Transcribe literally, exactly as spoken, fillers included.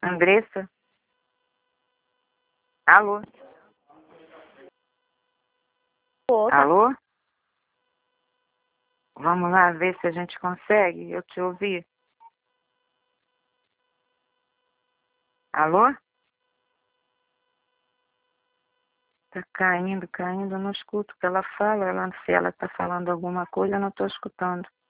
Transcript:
Andressa? Alô? Ô, tá- Alô? Vamos lá ver se a gente consegue eu te ouvir. Alô? Tá caindo, caindo, eu não escuto o que ela fala. Ela, se ela tá falando alguma coisa, eu não tô escutando.